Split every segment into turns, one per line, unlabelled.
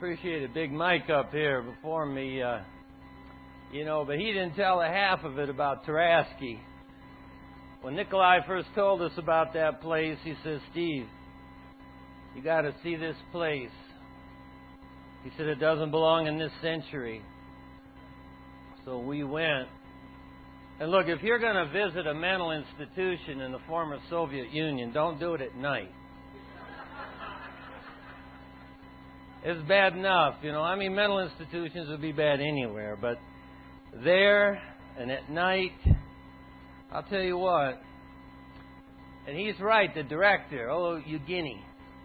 appreciate Big Mike up here before me, but he didn't tell a half of it about Taraski. When Nikolai first told us about that place, he says, Steve, you got to see this place. He said, it doesn't belong in this century. So we went. And look, if you're going to visit a mental institution in the former Soviet Union, don't do it at night. It's bad enough, mental institutions would be bad anywhere, but there and at night, I'll tell you what, and he's right, the director, Eugene,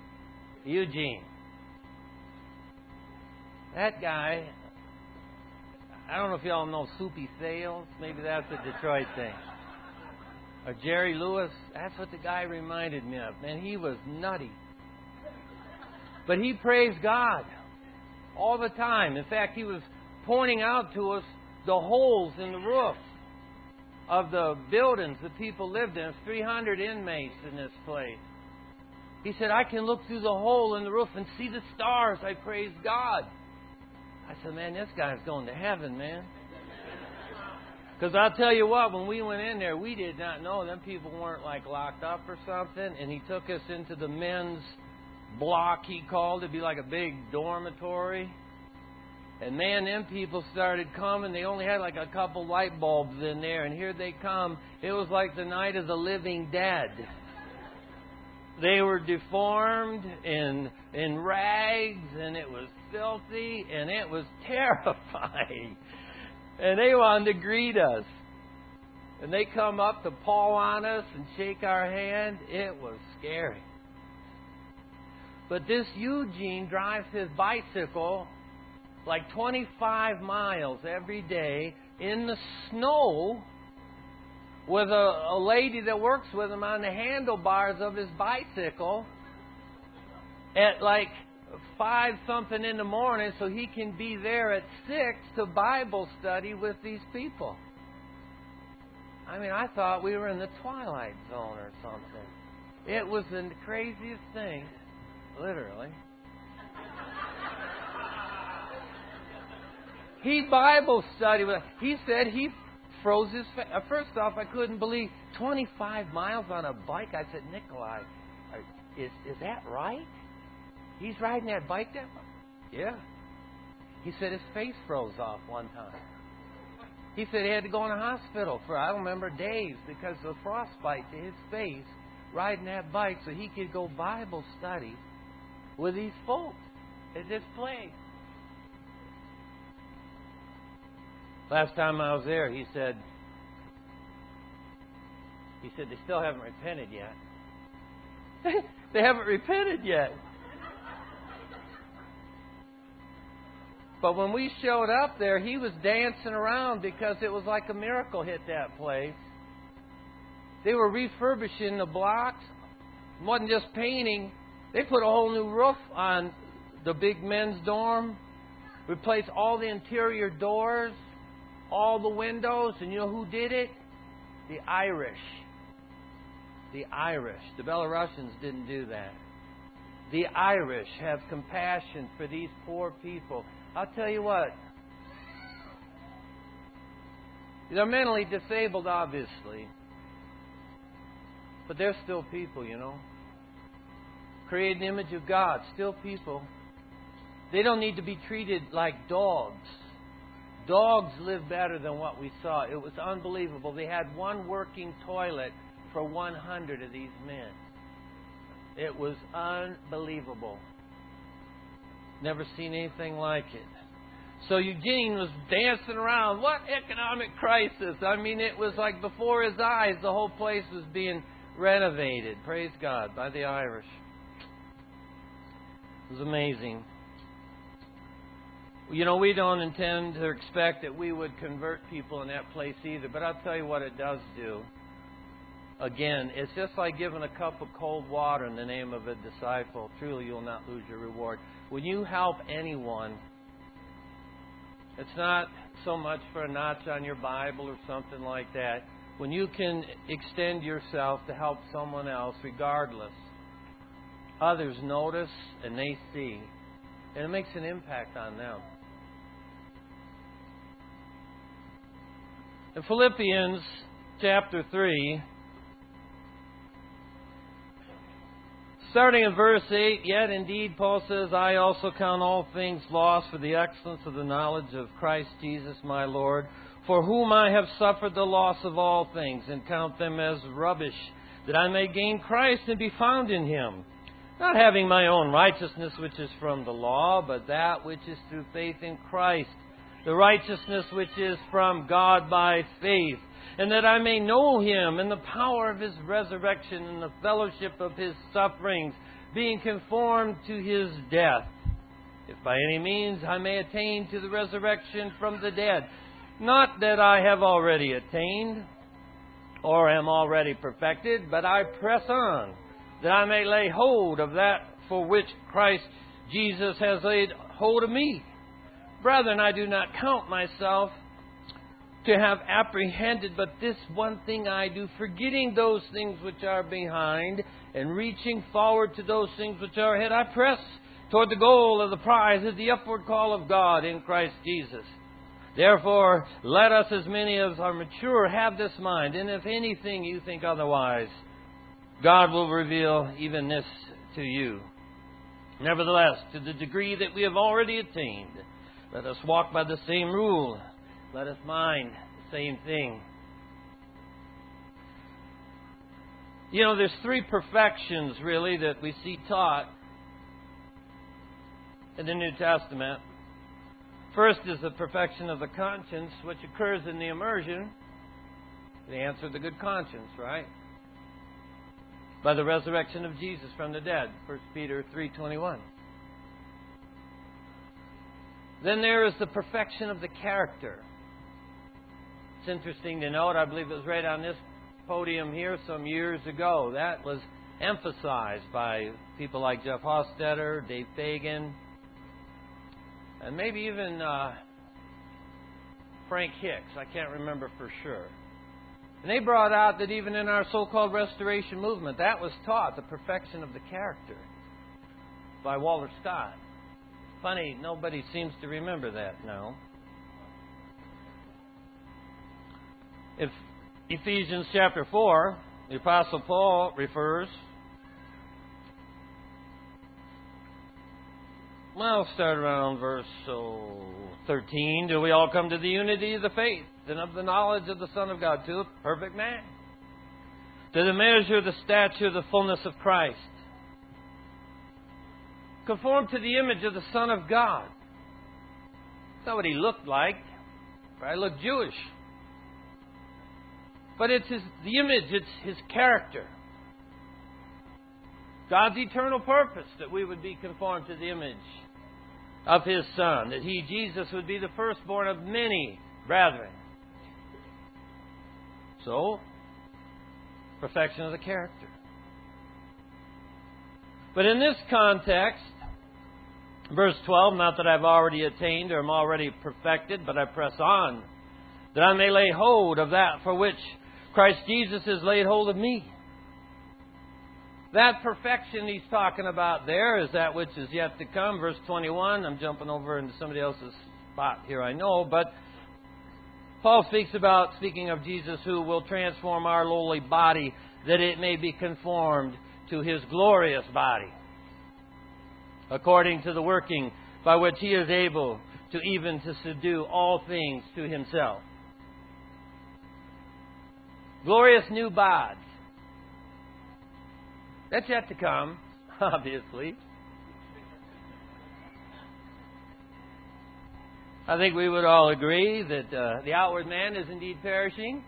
that guy, I don't know if y'all know Soupy Sales, maybe that's a Detroit thing, or Jerry Lewis, that's what the guy reminded me of. Man, he was nutty. But he praised God all the time. In fact, he was pointing out to us the holes in the roof of the buildings that people lived in. There's 300 inmates in this place. He said, I can look through the hole in the roof and see the stars. I praise God. I said, man, this guy's going to heaven, man. Because I'll tell you what, when we went in there, we did not know. Them people weren't locked up or something. And he took us into the men's block, he called it, be like a big dormitory. And man, them people started coming. They only had a couple light bulbs in there, and here they come. It was like the night of the living dead. They were deformed in rags, and it was filthy, and it was terrifying. And they wanted to greet us. And they come up to paw on us and shake our hand. It was scary. But this Eugene drives his bicycle 25 miles every day in the snow with a lady that works with him on the handlebars of his bicycle at 5-something in the morning so he can be there at 6 to Bible study with these people. I thought we were in the Twilight Zone or something. It was the craziest thing. Literally. He Bible studied. He said he froze his face. First off, I couldn't believe 25 miles on a bike. I said, Nikolai, is that right? He's riding that bike that much? Yeah. He said his face froze off one time. He said he had to go in a hospital for, I don't remember, days because of frostbite to his face riding that bike so he could go Bible study with these folks at this place. Last time I was there, he said they still haven't repented yet. They haven't repented yet. But when we showed up there, he was dancing around because it was like a miracle hit that place. They were refurbishing the blocks. It wasn't just painting. They put a whole new roof on the big men's dorm, replaced all the interior doors, all the windows, and you know who did it? The Irish. The Irish. The Belarusians didn't do that. The Irish have compassion for these poor people. I'll tell you what. They're mentally disabled, obviously. But they're still people, Created in the image of God, still people. They don't need to be treated like dogs. Dogs live better than what we saw. It was unbelievable. They had one working toilet for 100 of these men. It was unbelievable. Never seen anything like it. So Eugene was dancing around. What economic crisis? It was like before his eyes, the whole place was being renovated. Praise God, by the Irish. It was amazing. We don't intend or expect that we would convert people in that place either. But I'll tell you what it does do. Again, it's just like giving a cup of cold water in the name of a disciple. Truly, you'll not lose your reward. When you help anyone, it's not so much for a notch on your Bible or something like that. When you can extend yourself to help someone else, regardless, others notice and they see. And it makes an impact on them. In Philippians chapter 3, starting in verse 8, yet indeed, Paul says, I also count all things lost for the excellence of the knowledge of Christ Jesus my Lord, for whom I have suffered the loss of all things, and count them as rubbish, that I may gain Christ and be found in Him, not having my own righteousness which is from the law, but that which is through faith in Christ, the righteousness which is from God by faith, and that I may know Him and the power of His resurrection and the fellowship of His sufferings, being conformed to His death, if by any means I may attain to the resurrection from the dead. Not that I have already attained or am already perfected, but I press on, that I may lay hold of that for which Christ Jesus has laid hold of me. Brethren, I do not count myself to have apprehended, but this one thing I do, forgetting those things which are behind, and reaching forward to those things which are ahead, I press toward the goal of the prize of the upward call of God in Christ Jesus. Therefore, let us, as many as are mature, have this mind, and if anything you think otherwise, God will reveal even this to you. Nevertheless, to the degree that we have already attained, let us walk by the same rule. Let us mind the same thing. You know, there's three perfections, really, that we see taught in the New Testament. First is the perfection of the conscience, which occurs in the immersion, the answer to the good conscience, right? By the resurrection of Jesus from the dead, 1 Peter 3:21. Then there is the perfection of the character. It's interesting to note, I believe it was right on this podium here some years ago, that was emphasized by people like Jeff Hostetter, Dave Fagan, and maybe even Frank Hicks. I can't remember for sure. And they brought out that even in our so-called Restoration movement, that was taught, the perfection of the character, by Walter Scott. Funny, nobody seems to remember that now. If Ephesians chapter 4, the Apostle Paul refers, well, start around verse 13. Do we all come to the unity of the faith and of the knowledge of the Son of God, to a perfect man, to the measure of the stature of the fullness of Christ, conformed to the image of the Son of God. That's not what He looked like. Probably looked Jewish. But it's the image, it's His character. God's eternal purpose, that we would be conformed to the image of His Son, that He, Jesus, would be the firstborn of many brethren. So, perfection of the character. But in this context, verse 12, not that I've already attained or am already perfected, but I press on, that I may lay hold of that for which Christ Jesus has laid hold of me. That perfection he's talking about there is that which is yet to come. Verse 21, I'm jumping over into somebody else's spot here, I know, but Paul speaking of Jesus, who will transform our lowly body, that it may be conformed to His glorious body, according to the working by which He is able to even to subdue all things to Himself. Glorious new bod. That's yet to come, obviously. I think we would all agree that the outward man is indeed perishing.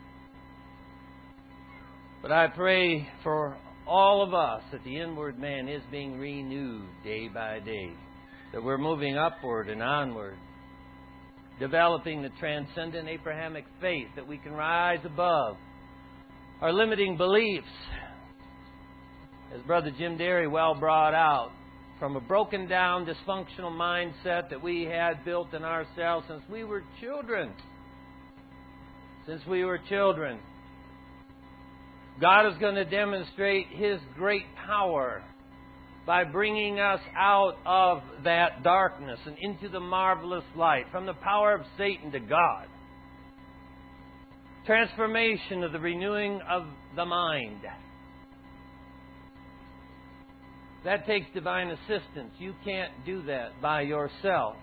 But I pray for all of us that the inward man is being renewed day by day. That we're moving upward and onward. Developing the transcendent Abrahamic faith, that we can rise above our limiting beliefs. As Brother Jim Derry well brought out, from a broken down, dysfunctional mindset that we had built in ourselves since we were children. Since we were children. God is going to demonstrate His great power by bringing us out of that darkness and into the marvelous light, from the power of Satan to God. Transformation of the renewing of the mind. That takes divine assistance. You can't do that by yourself.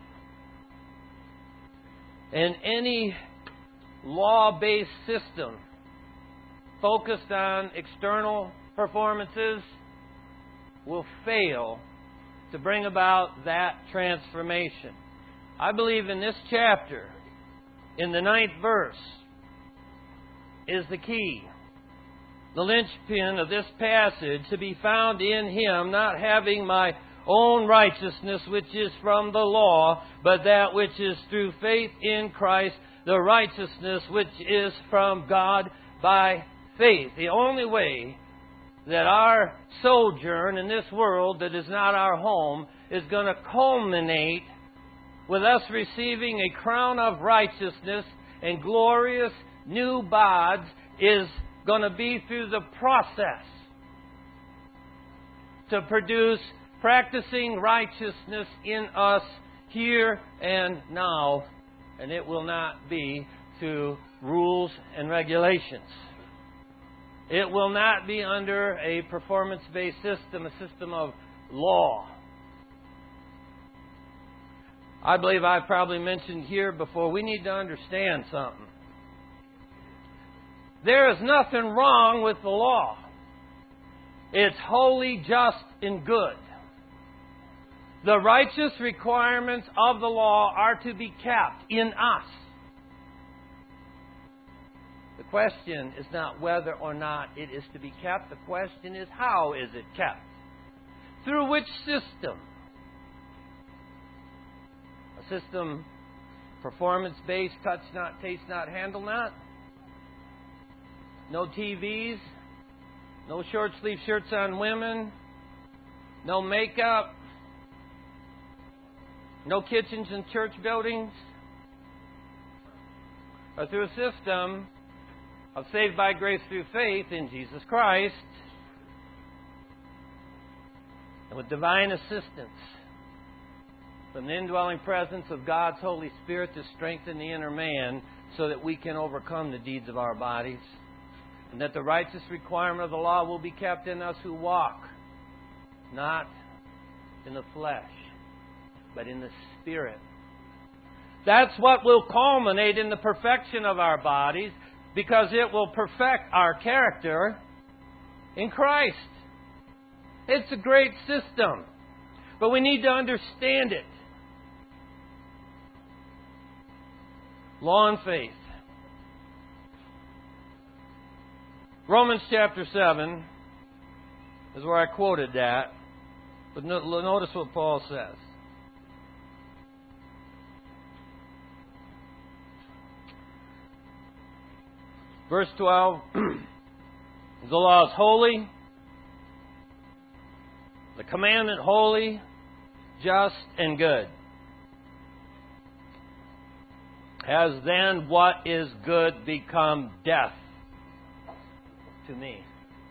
And any law-based system focused on external performances will fail to bring about that transformation. I believe in this chapter, in the 9th verse, is the key. The linchpin of this passage, to be found in Him, not having my own righteousness which is from the law, but that which is through faith in Christ, the righteousness which is from God by faith. The only way that our sojourn in this world that is not our home is going to culminate with us receiving a crown of righteousness and glorious new bodies is going to be through the process to produce practicing righteousness in us here and now, and it will not be through rules and regulations. It will not be under a performance-based system, a system of law. I believe I've probably mentioned here before, we need to understand something. There is nothing wrong with the law. It's holy, just, and good. The righteous requirements of the law are to be kept in us. The question is not whether or not it is to be kept. The question is, how is it kept? Through which system? A system performance-based, touch not, taste not, handle not? No TVs, no short-sleeve shirts on women, no makeup, no kitchens in church buildings, or through a system of saved by grace through faith in Jesus Christ, and with divine assistance from the indwelling presence of God's Holy Spirit to strengthen the inner man so that we can overcome the deeds of our bodies, and that the righteous requirement of the law will be kept in us who walk, not in the flesh, but in the Spirit. That's what will culminate in the perfection of our bodies, because it will perfect our character in Christ. It's a great system, but we need to understand it. Law and faith. Romans chapter 7 is where I quoted that. But notice what Paul says. Verse 12. The law is holy. The commandment holy, just, and good. Has then what is good become death to me?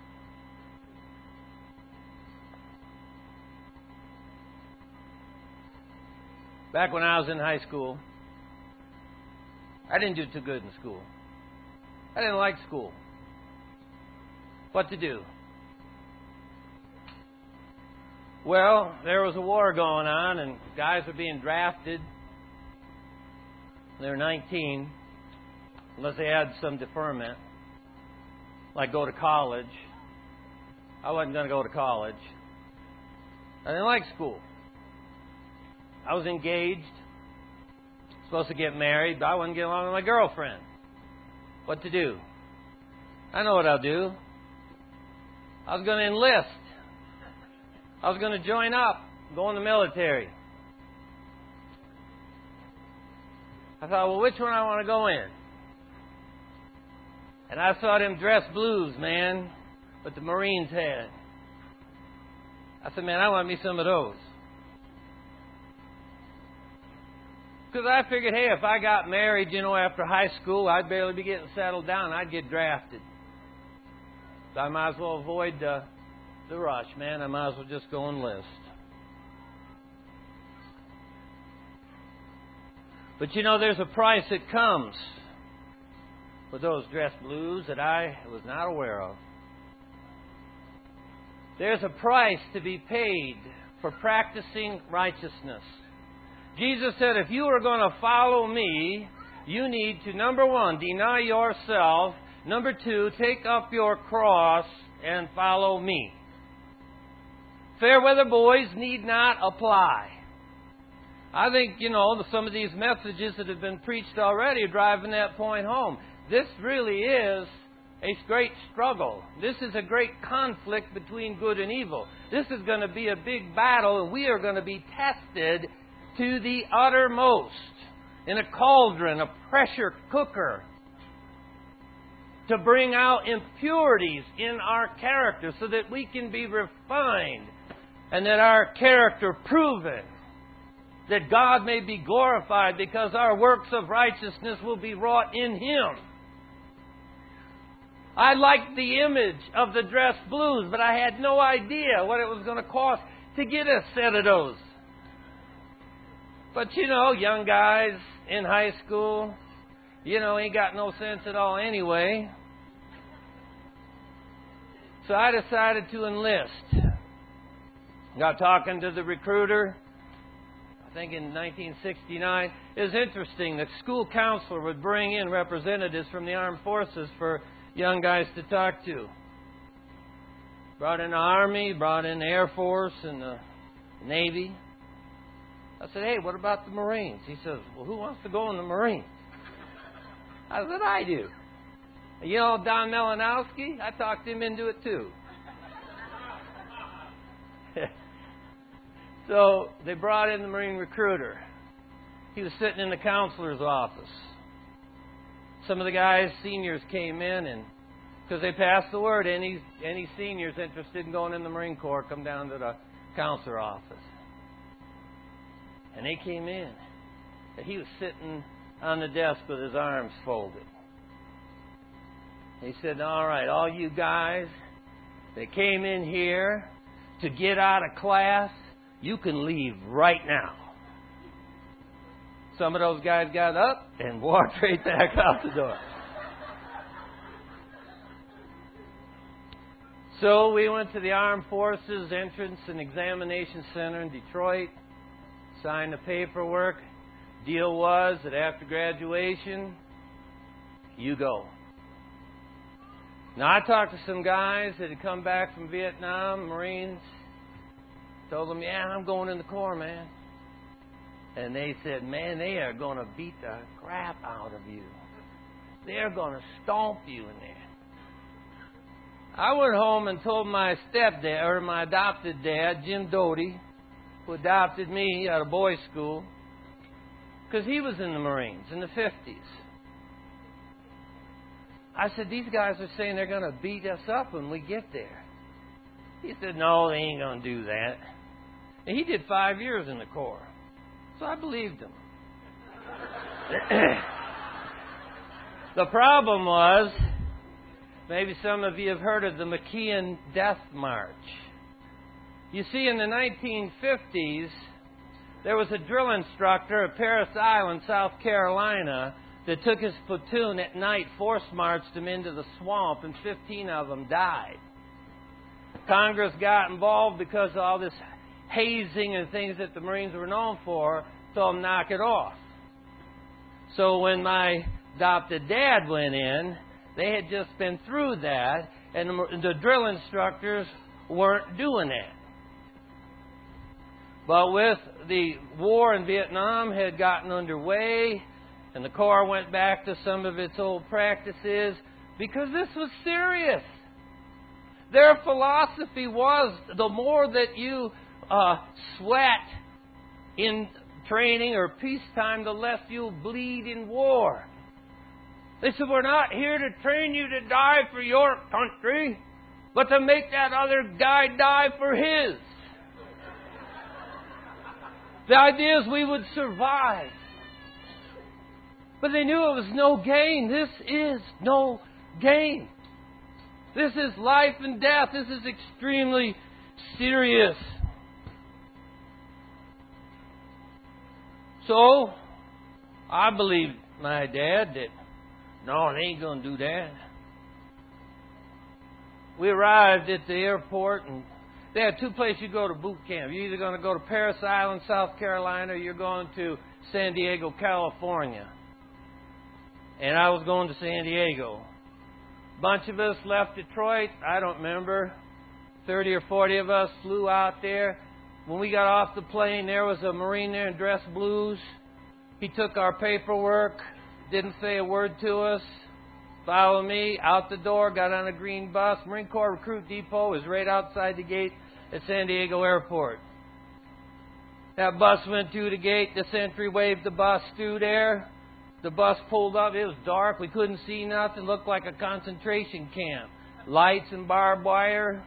Back when I was in high school, I didn't do too good in school. I didn't like school. What to do? Well, there was a war going on, and guys were being drafted. They were 19, unless they had some deferment, like go to college. I wasn't going to go to college. I didn't like school. I was engaged, supposed to get married, but I wasn't getting along with my girlfriend. What to do? I know what I'll do. I was going to enlist. I was going to join up, go in the military. I thought, well, which one I want to go in? And I saw them dress blues, man, what the Marines had. I said, man, I want me some of those. Because I figured, hey, if I got married, after high school, I'd barely be getting settled down. I'd get drafted. So I might as well avoid the rush, man. I might as well just go enlist. But you know, there's a price that comes with those dress blues that I was not aware of. There's a price to be paid for practicing righteousness. Jesus said, if you are going to follow me, you need to, number one, deny yourself. Number two, take up your cross and follow me. Fair weather boys need not apply. I think, some of these messages that have been preached already are driving that point home. This really is a great struggle. This is a great conflict between good and evil. This is going to be a big battle, and we are going to be tested to the uttermost in a cauldron, a pressure cooker, to bring out impurities in our character so that we can be refined and that our character proven, that God may be glorified because our works of righteousness will be wrought in Him. I liked the image of the dress blues, but I had no idea what it was going to cost to get a set of those. But young guys in high school, ain't got no sense at all anyway. So I decided to enlist. Got talking to the recruiter, I think in 1969. It was interesting that school counselor would bring in representatives from the armed forces for young guys to talk to. Brought in the Army, brought in the Air Force and the Navy. I said, hey, what about the Marines? He says, well, who wants to go in the Marines? I said, I do. Don Melanowski, I talked him into it too. So they brought in the Marine recruiter. He was sitting in the counselor's office. Some of the guys, seniors, came in, and because they passed the word, any seniors interested in going in the Marine Corps, come down to the counselor office. And they came in, and he was sitting on the desk with his arms folded. He said, all right, all you guys that came in here to get out of class, you can leave right now. Some of those guys got up and walked right back out the door. So we went to the Armed Forces Entrance and Examination Center in Detroit, signed the paperwork. Deal was that after graduation, you go. Now, I talked to some guys that had come back from Vietnam, Marines. Told them, yeah, I'm going in the Corps, man. And they said, man, they are going to beat the crap out of you. They're going to stomp you in there. I went home and told my stepdad, or my adopted dad, Jim Doty, who adopted me out of boys' school, because he was in the Marines in the 50s. I said, these guys are saying they're going to beat us up when we get there. He said, no, they ain't going to do that. And he did 5 years in the Corps. So I believed him. The problem was, maybe some of you have heard of the McKeon Death March. You see, in the 1950s, there was a drill instructor at Parris Island, South Carolina, that took his platoon at night, force-marched them into the swamp, and 15 of them died. Congress got involved because of all this hazing and things that the Marines were known for, told them knock it off. So when my adopted dad went in, they had just been through that, and the drill instructors weren't doing that. But with the war in Vietnam had gotten underway, and the Corps went back to some of its old practices, because this was serious. Their philosophy was, the more that you sweat in training or peacetime, the less you'll bleed in war. They said, we're not here to train you to die for your country, but to make that other guy die for his. The idea is we would survive. But they knew it was no gain. This is no gain. This is life and death. This is extremely serious. So, I believed my dad that, no, they ain't going to do that. We arrived at the airport, and they had two places you go to boot camp. You're either going to go to Parris Island, South Carolina, or you're going to San Diego, California. And I was going to San Diego. A bunch of us left Detroit. I don't remember. 30 or 40 of us flew out there. When we got off the plane, there was a Marine there in dress blues. He took our paperwork, didn't say a word to us. Follow me, out the door, got on a green bus. Marine Corps Recruit Depot is right outside the gate at San Diego Airport. That bus went through the gate. The sentry waved the bus through there. The bus pulled up. It was dark. We couldn't see nothing. It looked like a concentration camp. Lights and barbed wire.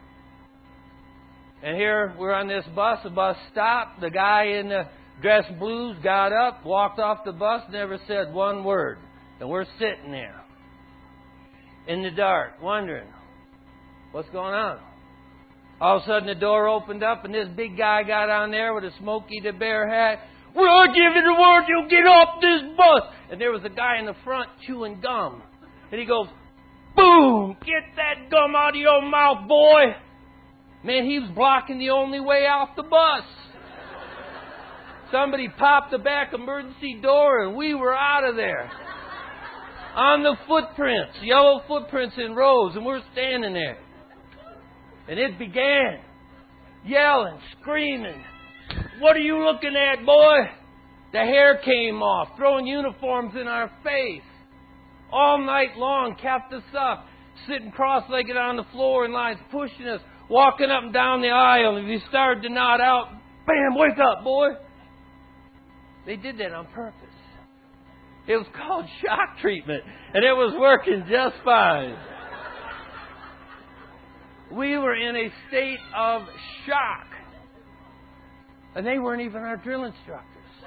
And here we're on this bus. The bus stopped. The guy in the dress blues got up, walked off the bus, never said one word. And we're sitting there in the dark, wondering what's going on. All of a sudden the door opened up and this big guy got on there with a Smokey the Bear hat. Well, I give you the word, you'll get off this bus. And there was a guy in the front chewing gum. And he goes, boom, get that gum out of your mouth, boy. Man, he was blocking the only way off the bus. Somebody popped the back emergency door and we were out of there. On the footprints, yellow footprints in rows, and we're standing there. And it began. Yelling, screaming. What are you looking at, boy? The hair came off, throwing uniforms in our face. All night long, kept us up, sitting cross-legged on the floor in lines, pushing us, walking up and down the aisle. And if you started to nod out, bam, wake up, boy. They did that on purpose. It was called shock treatment, and it was working just fine. We were in a state of shock. And they weren't even our drill instructors.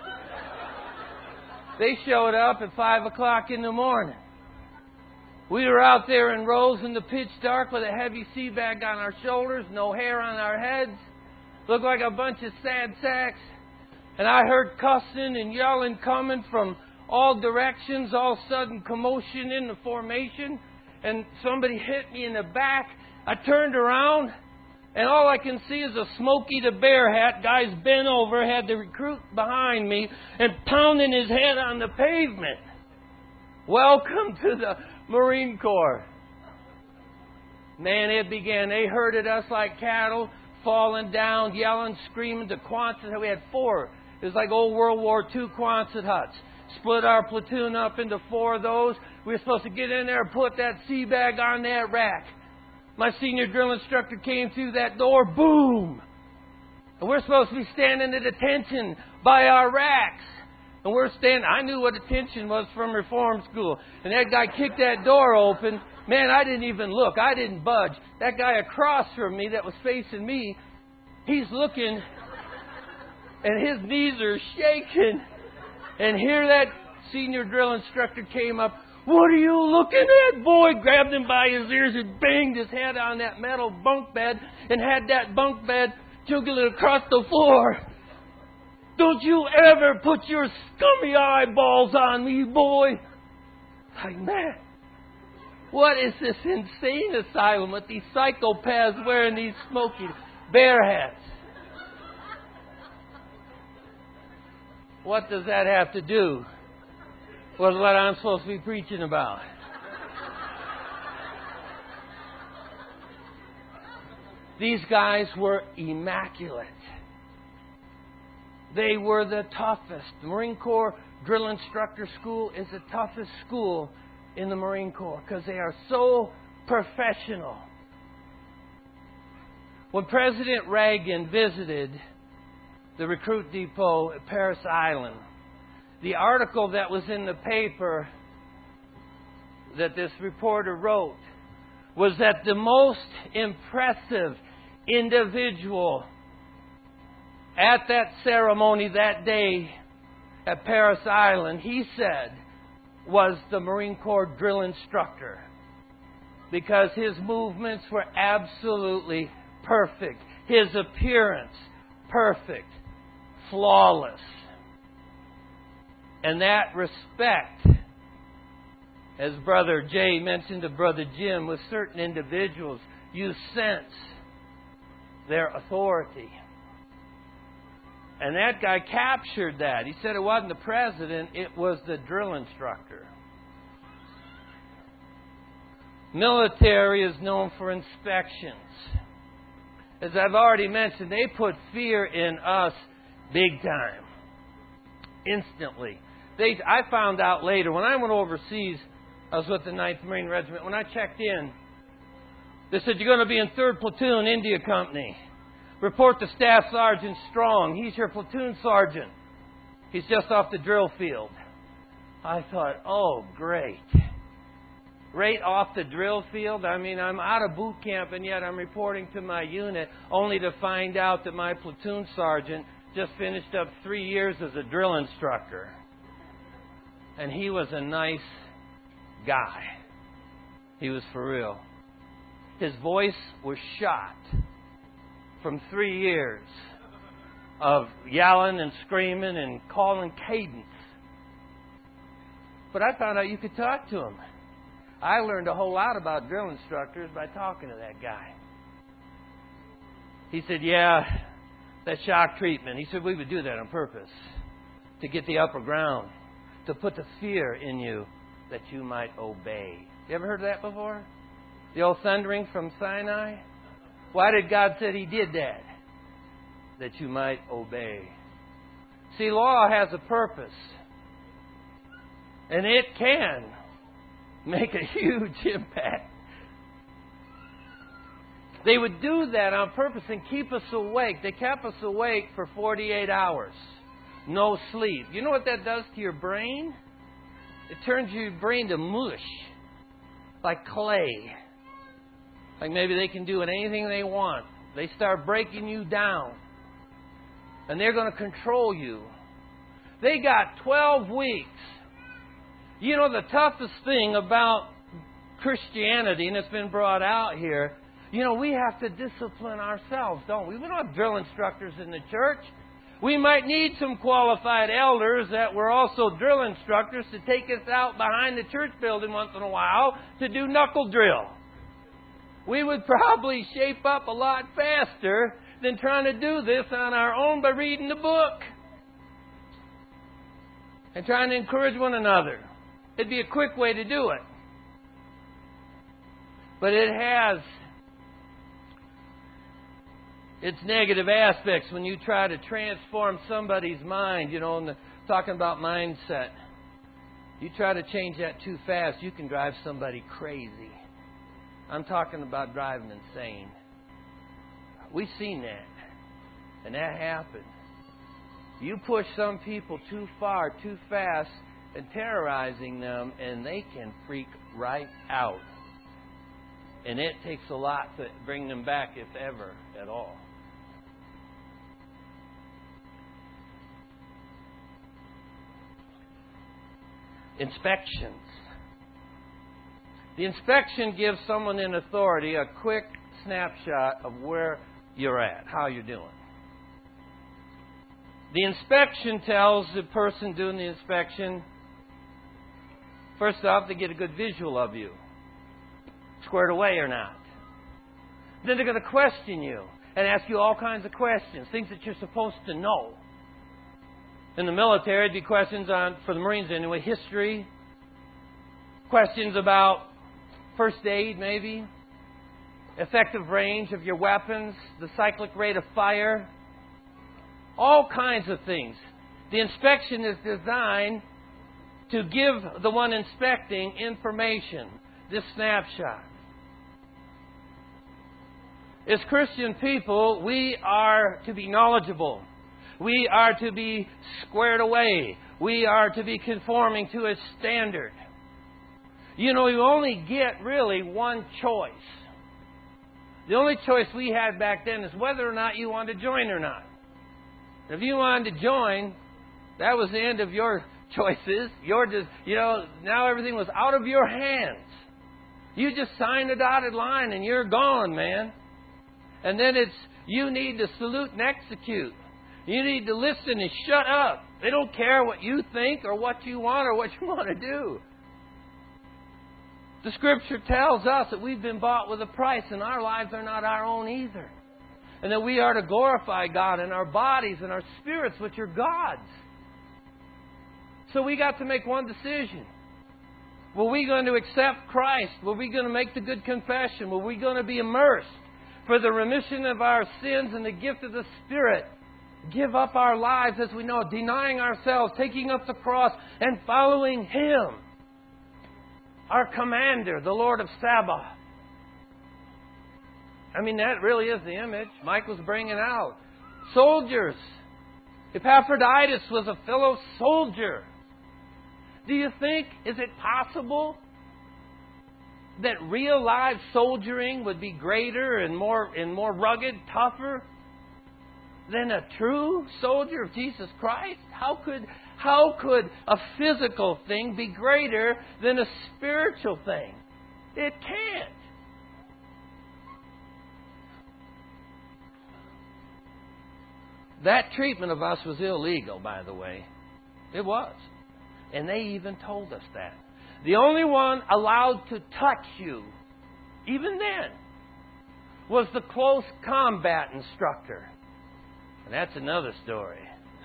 They showed up at 5 o'clock in the morning. We were out there in rows in the pitch dark with a heavy sea bag on our shoulders, no hair on our heads. Looked like a bunch of sad sacks. And I heard cussing and yelling coming from all directions, all sudden commotion in the formation. And somebody hit me in the back. I turned around, and all I can see is a Smokey the Bear hat. Guy's bent over, had the recruit behind me, and pounding his head on the pavement. Welcome to the Marine Corps. Man, it began. They herded us like cattle, falling down, yelling, screaming. The Quonset, we had 4. It was like old World War II Quonset huts. Split our platoon up into 4 of those. We were supposed to get in there and put that sea bag on that rack. My senior drill instructor came through that door, boom! And we're supposed to be standing at attention by our racks. And we're standing, I knew what attention was from reform school. And that guy kicked that door open. Man, I didn't even look. I didn't budge. That guy across from me that was facing me, he's looking, and his knees are shaking. And here that senior drill instructor came up. What are you looking at, boy? Grabbed him by his ears and banged his head on that metal bunk bed and had that bunk bed juggling across the floor. Don't you ever put your scummy eyeballs on me, boy. Like, man, what is this insane asylum with these psychopaths wearing these Smokey Bear hats? What does that have to do with what I'm supposed to be preaching about? These guys were immaculate. They were the toughest. The Marine Corps Drill Instructor School is the toughest school in the Marine Corps because they are so professional. When President Reagan visited the recruit depot at Parris Island, the article that was in the paper that this reporter wrote was that the most impressive individual at that ceremony that day at Parris Island, he said, was the Marine Corps drill instructor, because his movements were absolutely perfect. His appearance, perfect, flawless. And that respect, as Brother Jay mentioned to Brother Jim, with certain individuals, you sense their authority. And that guy captured that. He said it wasn't the president, it was the drill instructor. Military is known for inspections. As I've already mentioned, they put fear in us big time. Instantly. I found out later, when I went overseas, I was with the 9th Marine Regiment. When I checked in, they said, you're going to be in 3rd Platoon, India Company. Report to Staff Sergeant Strong. He's your platoon sergeant. He's just off the drill field. I thought, oh, great. Right off the drill field? I mean, I'm out of boot camp, and yet I'm reporting to my unit only to find out that my platoon sergeant just finished up 3 years as a drill instructor. And he was a nice guy. He was for real. His voice was shot from 3 years of yelling and screaming and calling cadence. But I found out you could talk to him. I learned a whole lot about drill instructors by talking to that guy. He said, yeah, that shock treatment. He said, we would do that on purpose to get the upper ground, to put the fear in you that you might obey. You ever heard of that before? The old thundering from Sinai? Why did God say He did that? That you might obey. See, law has a purpose. And it can make a huge impact. They would do that on purpose and keep us awake. They kept us awake for 48 hours. No sleep. You know what that does to your brain? It turns your brain to mush. Like clay. Like maybe they can do anything they want. They start breaking you down. And they're going to control you. They got 12 weeks. You know, the toughest thing about Christianity, and it's been brought out here, you know, we have to discipline ourselves, don't we? We don't have drill instructors in the church. We might need some qualified elders that were also drill instructors to take us out behind the church building once in a while to do knuckle drill. We would probably shape up a lot faster than trying to do this on our own by reading the book and trying to encourage one another. It'd be a quick way to do it. But it has its negative aspects when you try to transform somebody's mind, you know, and talking about mindset. You try to change that too fast, you can drive somebody crazy. I'm talking about driving insane. We've seen that. And that happened. You push some people too far, too fast, and terrorizing them, and they can freak right out. And it takes a lot to bring them back, if ever at all. Inspections. The inspection gives someone in authority a quick snapshot of where you're at, how you're doing. The inspection tells the person doing the inspection, first off, they get a good visual of you. Squared away or not. Then they're going to question you and ask you all kinds of questions, things that you're supposed to know. In the military, it'd be questions on, for the Marines anyway, history, questions about first aid maybe, effective range of your weapons, the cyclic rate of fire, all kinds of things. The inspection is designed to give the one inspecting information, this snapshot. As Christian people, we are to be knowledgeable. We are to be squared away. We are to be conforming to a standard. You know, you only get really one choice. The only choice we had back then is whether or not you wanted to join or not. If you wanted to join, that was the end of your choices. Now everything was out of your hands. You just signed a dotted line and you're gone, man. And then You need to salute and execute. You need to listen and shut up. They don't care what you think or what you want or what you want to do. The Scripture tells us that we've been bought with a price, and our lives are not our own either. And that we are to glorify God in our bodies and our spirits, which are God's. So we got to make one decision. Were we going to accept Christ? Were we going to make the good confession? Were we going to be immersed for the remission of our sins and the gift of the Spirit? Give up our lives as we know, denying ourselves, taking up the cross, and following Him. Our commander, the Lord of Sabaoth. I mean, that really is the image Mike was bringing out. Soldiers. Epaphroditus was a fellow soldier. Do you think, is it possible that real live soldiering would be greater and more rugged, tougher than a true soldier of Jesus Christ? How could a physical thing be greater than a spiritual thing? It can't. That treatment of us was illegal, by the way. It was. And they even told us that. The only one allowed to touch you, even then, was the close combat instructor. And that's another story.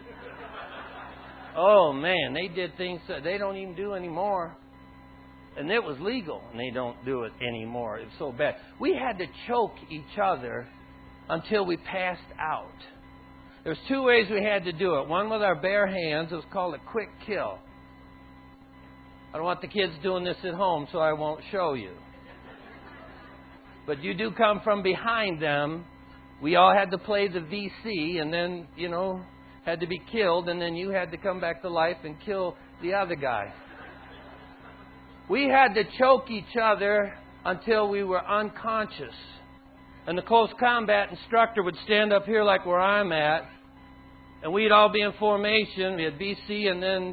Oh, man, they did things that they don't even do anymore. And it was legal, and they don't do it anymore. It was so bad. We had to choke each other until we passed out. There's two ways we had to do it. One with our bare hands. It was called a quick kill. I don't want the kids doing this at home, so I won't show you. But you do come from behind them. We all had to play the VC, and then, had to be killed, and then you had to come back to life and kill the other guy. We had to choke each other until we were unconscious. And the close combat instructor would stand up here like where I'm at, and we'd all be in formation. We had BC and then,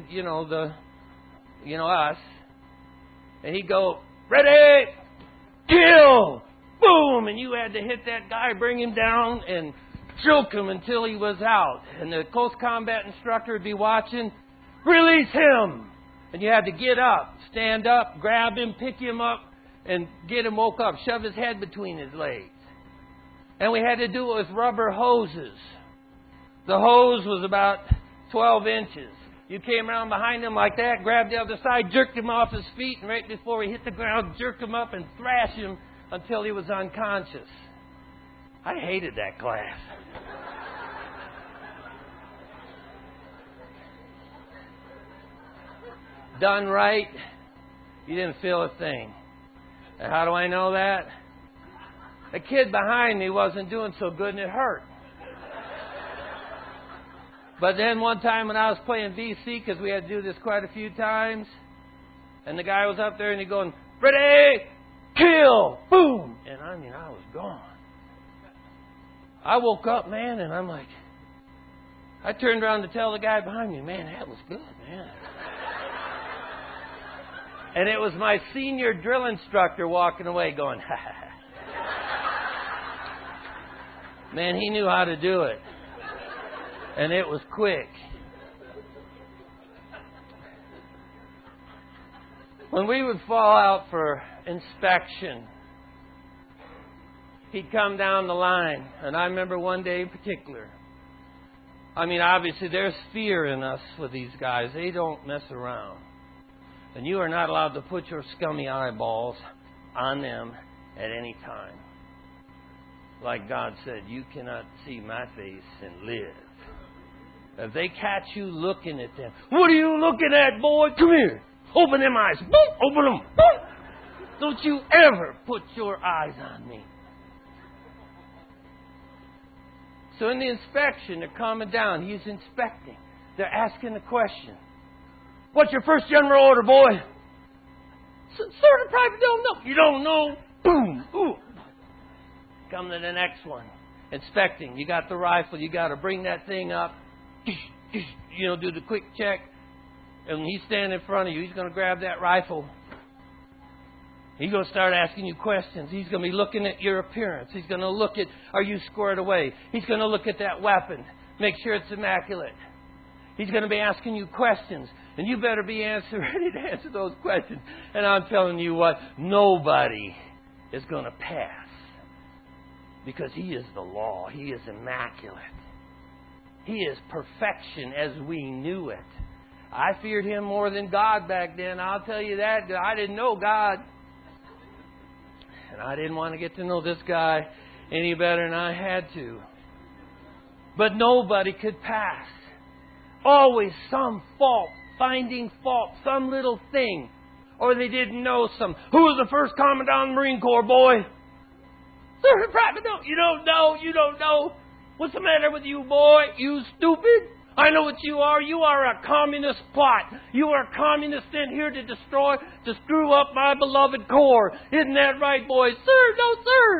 us. And he'd go, ready, kill, boom! And you had to hit that guy, bring him down, and choke him until he was out. And the close combat instructor would be watching, release him! And you had to get up, stand up, grab him, pick him up, and get him woke up, shove his head between his legs. And we had to do it with rubber hoses. The hose was about 12 inches. You came around behind him like that, grabbed the other side, jerked him off his feet, and right before he hit the ground, jerked him up and thrashed him until he was unconscious. I hated that class. Done right, you didn't feel a thing. And how do I know that? The kid behind me wasn't doing so good and it hurt. But then one time when I was playing VC, because we had to do this quite a few times, and the guy was up there and he going, ready, kill, boom. And I was gone. I woke up, man, and I'm like, I turned around to tell the guy behind me, man, that was good, man. And it was my senior drill instructor walking away going, ha ha ha. Man, he knew how to do it. And it was quick. When we would fall out for inspection, he'd come down the line. And I remember one day in particular. Obviously there's fear in us with these guys. They don't mess around. And you are not allowed to put your scummy eyeballs on them at any time. Like God said, you cannot see my face and live. If they catch you looking at them, what are you looking at, boy? Come here. Open them eyes. Boom, open them. Boom. Don't you ever put your eyes on me. So in the inspection, they're calming down. He's inspecting. They're asking the question. What's your first general order, boy? Sir, the private don't know. You don't know? Boom. Ooh. Come to the next one. Inspecting. You got the rifle. You got to bring that thing up. Do the quick check. And he's standing in front of you. He's going to grab that rifle. He's going to start asking you questions. He's going to be looking at your appearance. He's going to look at, are you squared away? He's going to look at that weapon. Make sure it's immaculate. He's going to be asking you questions. And you better be ready to answer those questions. And I'm telling you what, nobody is going to pass. Because He is the law. He is immaculate. He is perfection as we knew it. I feared Him more than God back then. I'll tell you that. I didn't know God. And I didn't want to get to know this guy any better than I had to. But nobody could pass. Always some fault. Finding fault. Some little thing. Or they didn't know some. Who was the first commandant of the Marine Corps, boy? Sir, Private, no, you don't know. You don't know. What's the matter with you, boy? You stupid? I know what you are. You are a communist plot. You are a communist sent here to destroy, to screw up my beloved Corps. Isn't that right, boys? Sir, no, sir.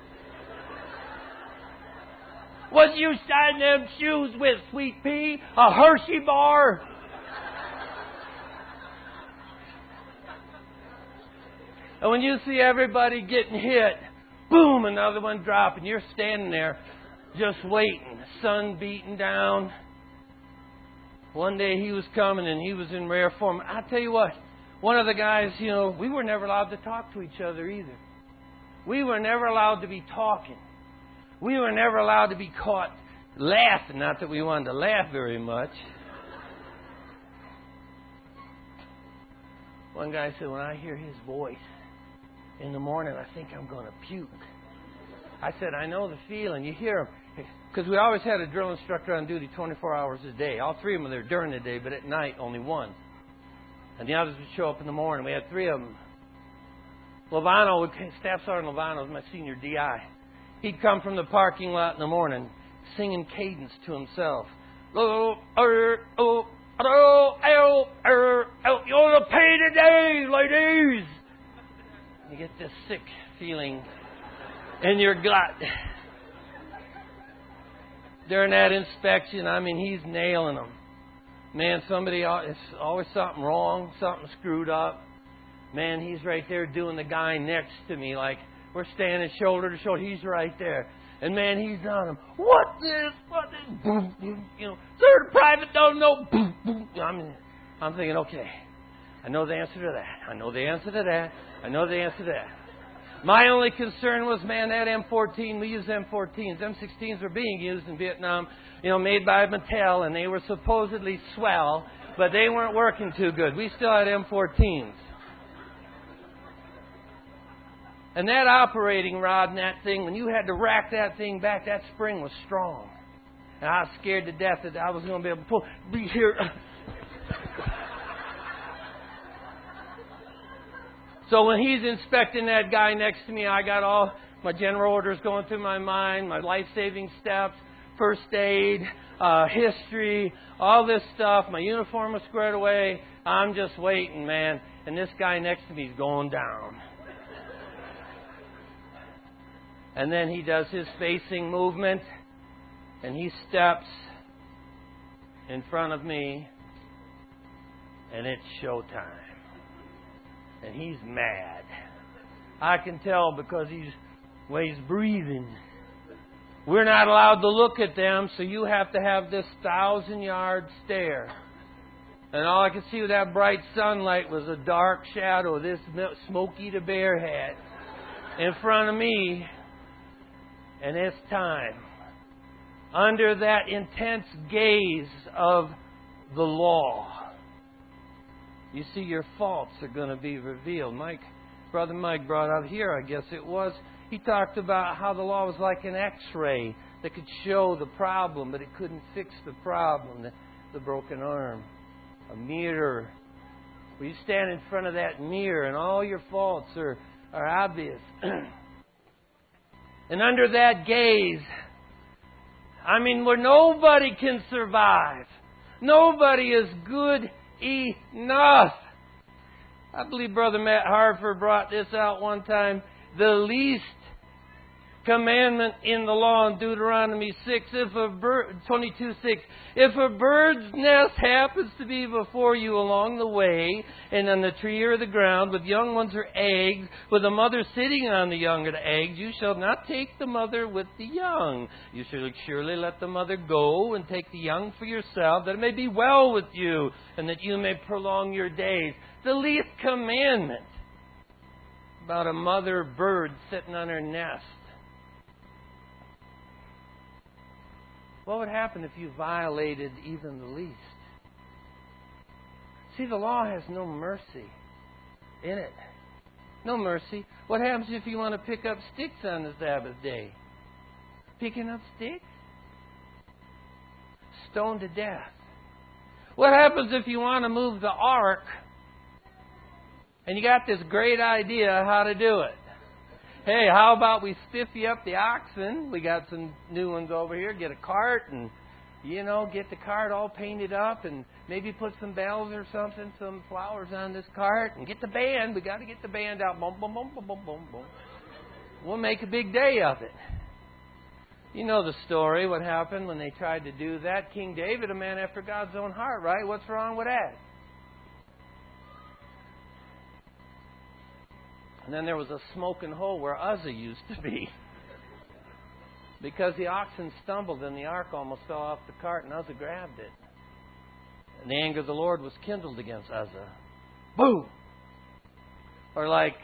What you shine them shoes with, sweet pea? A Hershey bar? And when you see everybody getting hit, boom, another one dropping. You're standing there just waiting. Sun beating down. One day he was coming and he was in rare form. I tell you what, one of the guys, we were never allowed to talk to each other either. We were never allowed to be talking. We were never allowed to be caught laughing. Not that we wanted to laugh very much. One guy said, when I hear his voice in the morning, I think I'm going to puke. I said, I know the feeling. You hear him. Because we always had a drill instructor on duty 24 hours a day. All three of them were there during the day, but at night, only one. And the others would show up in the morning. We had three of them. Lovano, Staff Sergeant Lovano was my senior DI. He'd come from the parking lot in the morning, singing cadence to himself. You're the pay today, ladies. You get this sick feeling in your gut. During that inspection, he's nailing them. Man, it's always something wrong, something screwed up. Man, he's right there doing the guy next to me, like we're standing shoulder to shoulder. He's right there. And man, he's on him. What this? Boom, boom. Sir, the private don't know. Boom, boom. I'm thinking, okay, I know the answer to that. I know the answer to that. I know the answer to that. My only concern was, man, that M14, we use M14s. M16s were being used in Vietnam, made by Mattel, and they were supposedly swell, but they weren't working too good. We still had M14s. And that operating rod and that thing, when you had to rack that thing back, that spring was strong. And I was scared to death that I was going to be able to be here. So when he's inspecting that guy next to me, I got all my general orders going through my mind, my life-saving steps, first aid, history, all this stuff. My uniform was squared away. I'm just waiting, man. And this guy next to me is going down. And then he does his facing movement, and he steps in front of me, and it's showtime. And he's mad. I can tell because he's breathing. We're not allowed to look at them, so you have to have this 1,000-yard stare. And all I could see with that bright sunlight was a dark shadow of this Smokey the Bear hat in front of me. And it's time. Under that intense gaze of the law, you see, your faults are going to be revealed. Brother Mike brought out here, I guess it was, he talked about how the law was like an X-ray that could show the problem, but it couldn't fix the problem, the broken arm. A mirror. Where you stand in front of that mirror and all your faults are obvious. And under that gaze, where nobody can survive. Nobody is good enough. I believe Brother Matt Harford brought this out one time. The least commandment in the law in Deuteronomy 6, 22:6. If a bird's nest happens to be before you along the way, and on the tree or the ground, with young ones or eggs, with a mother sitting on the young or the eggs, you shall not take the mother with the young. You shall surely let the mother go and take the young for yourself, that it may be well with you, and that you may prolong your days. The least commandment about a mother bird sitting on her nest. What would happen if you violated even the least? See, the law has no mercy in it. No mercy. What happens if you want to pick up sticks on the Sabbath day? Picking up sticks? Stoned to death. What happens if you want to move the ark and you got this great idea how to do it? Hey, how about we stiffy up the oxen? We got some new ones over here. Get a cart and, get the cart all painted up and maybe put some bells or something, some flowers on this cart. And get the band. We got to get the band out. Boom, boom, boom, boom, boom, boom, boom. We'll make a big day of it. You know the story, what happened when they tried to do that. King David, a man after God's own heart, right? What's wrong with that? And then there was a smoking hole where Uzzah used to be. Because the oxen stumbled and the ark almost fell off the cart and Uzzah grabbed it. And the anger of the Lord was kindled against Uzzah. Boom! Or like,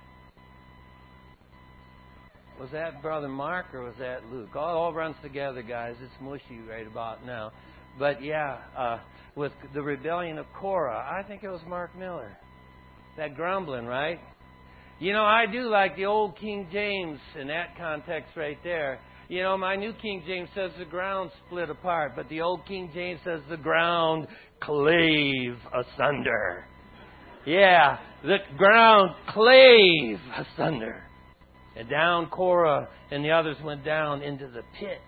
was that Brother Mark or was that Luke? All runs together, guys. It's mushy right about now. But yeah, with the rebellion of Korah, I think it was Mark Miller. That grumbling, right? I do like the old King James in that context right there. My new King James says the ground split apart, but the old King James says the ground clave asunder. Yeah, the ground clave asunder. And down Korah and the others went down into the pit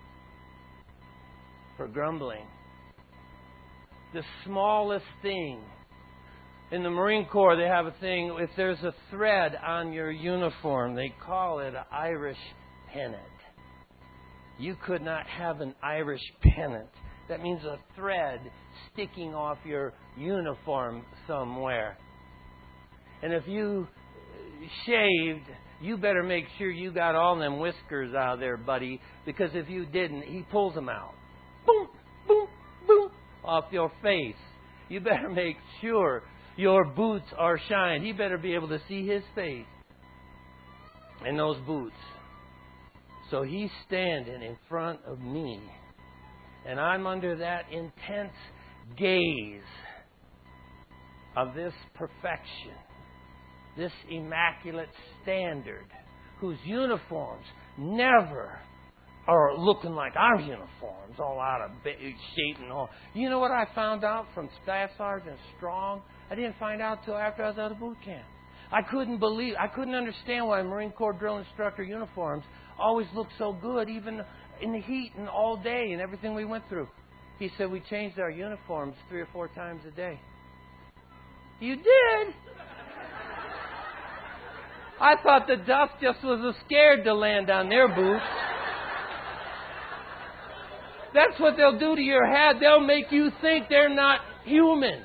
for grumbling. The smallest thing. In the Marine Corps, they have a thing, if there's a thread on your uniform, they call it an Irish pennant. You could not have an Irish pennant. That means a thread sticking off your uniform somewhere. And if you shaved, you better make sure you got all them whiskers out of there, buddy, because if you didn't, he pulls them out. Boom, boom, boom, off your face. You better make sure your boots are shined. He better be able to see his face in those boots. So he's standing in front of me. And I'm under that intense gaze of this perfection, this immaculate standard, whose uniforms never are looking like our uniforms, all out of shape and all. You know what I found out from Staff Sergeant Strong? I didn't find out till after I was out of boot camp. I couldn't understand why Marine Corps drill instructor uniforms always looked so good, even in the heat and all day and everything we went through. He said we changed our uniforms 3 or 4 times a day. You did? I thought the dust just was scared to land on their boots. That's what they'll do to your head. They'll make you think they're not human.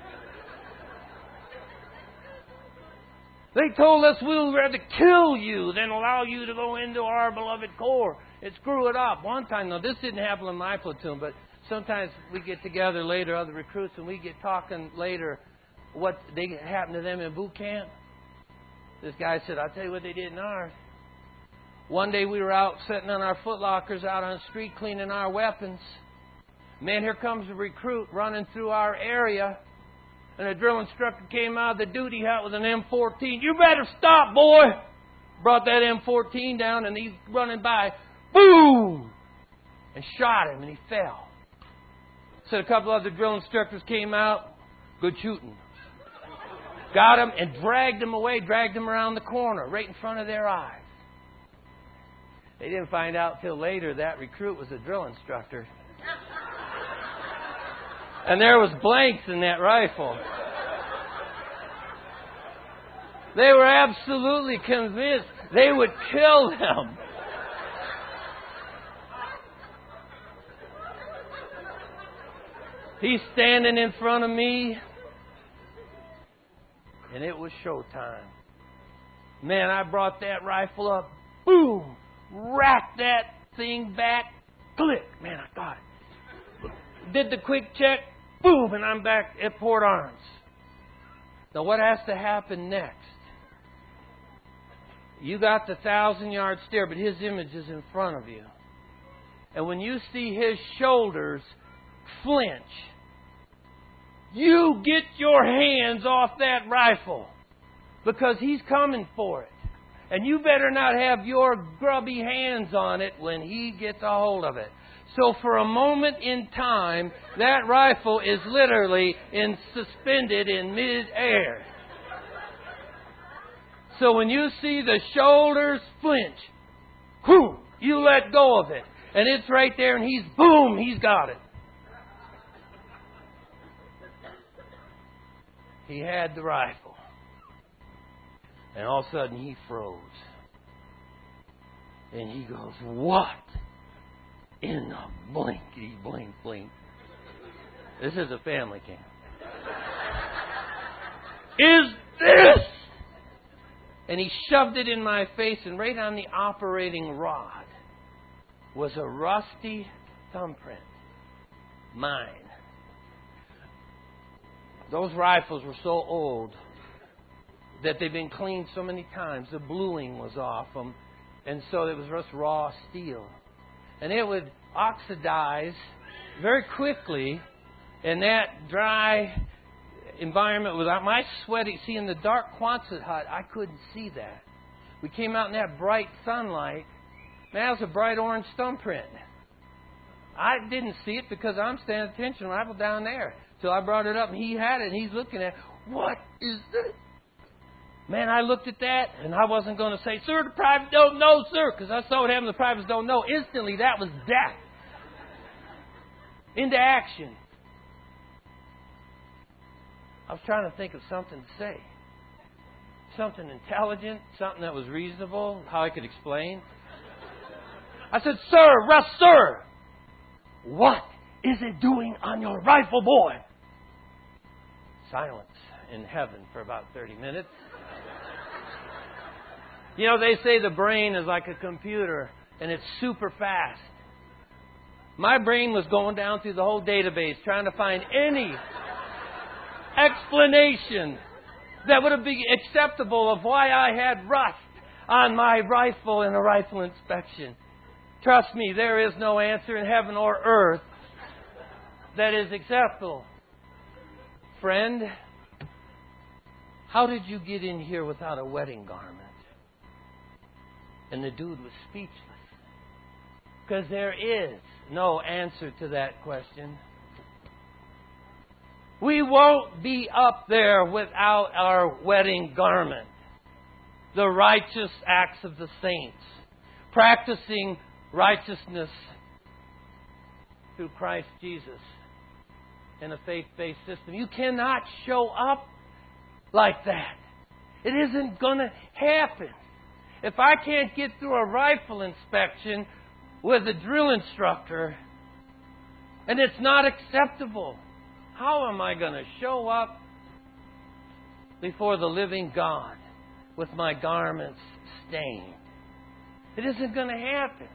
They told us we would rather kill you than allow you to go into our beloved Corps and screw it up. One time, though, this didn't happen in my platoon, but sometimes we get together later, other recruits, and we get talking later what happened to them in boot camp. This guy said, I'll tell you what they did in ours. One day we were out sitting on our footlockers out on the street cleaning our weapons. Man, here comes a recruit running through our area. And a drill instructor came out of the duty hut with an M14. You better stop, boy! Brought that M14 down and he's running by. Boom! And shot him and he fell. So a couple other drill instructors came out. Good shooting. Got him and dragged him away, dragged him around the corner, right in front of their eyes. They didn't find out till later that recruit was a drill instructor. And there was blanks in that rifle. They were absolutely convinced they would kill him. He's standing in front of me, and it was showtime. Man, I brought that rifle up, boom, racked that thing back, click. Man, I got it. Did the quick check, boom, and I'm back at Port Arms. Now, what has to happen next? You got the 1,000-yard stare, but his image is in front of you. And when you see his shoulders flinch, you get your hands off that rifle because he's coming for it. And you better not have your grubby hands on it when he gets a hold of it. So for a moment in time, that rifle is literally suspended in midair. So when you see the shoulders flinch, whoo, you let go of it. And it's right there, and he's got it. He had the rifle. And all of a sudden he froze. And he goes, what in the blinkety blink blink? This is a family camp. Is this? And he shoved it in my face, and right on the operating rod was a rusty thumbprint. Mine. Those rifles were so old that they'd been cleaned so many times. The bluing was off them. And so it was just raw steel. And it would oxidize very quickly in that dry environment without my sweating. See, in the dark Quonset hut, I couldn't see that. We came out in that bright sunlight. Man, that was a bright orange thumbprint. I didn't see it because I'm standing attention rifle down there. So I brought it up, and he had it, and he's looking at it. What is this? Man, I looked at that, and I wasn't going to say, sir, the private don't know, sir, because I saw what happened. The privates don't know. Instantly, that was death. Into action. I was trying to think of something to say. Something intelligent, something that was reasonable, how I could explain. I said, sir, Russ, sir, what is it doing on your rifle, boy? Silence in heaven for about 30 minutes. You know, they say the brain is like a computer, and it's super fast. My brain was going down through the whole database trying to find any explanation that would have been acceptable of why I had rust on my rifle in a rifle inspection. Trust me, there is no answer in heaven or earth that is acceptable. Friend, how did you get in here without a wedding garment? And the dude was speechless. Because there is no answer to that question. We won't be up there without our wedding garment. The righteous acts of the saints. Practicing righteousness through Christ Jesus in a faith-based system. You cannot show up like that. It isn't going to happen. If I can't get through a rifle inspection with a drill instructor and it's not acceptable, how am I going to show up before the living God with my garments stained? It isn't going to happen.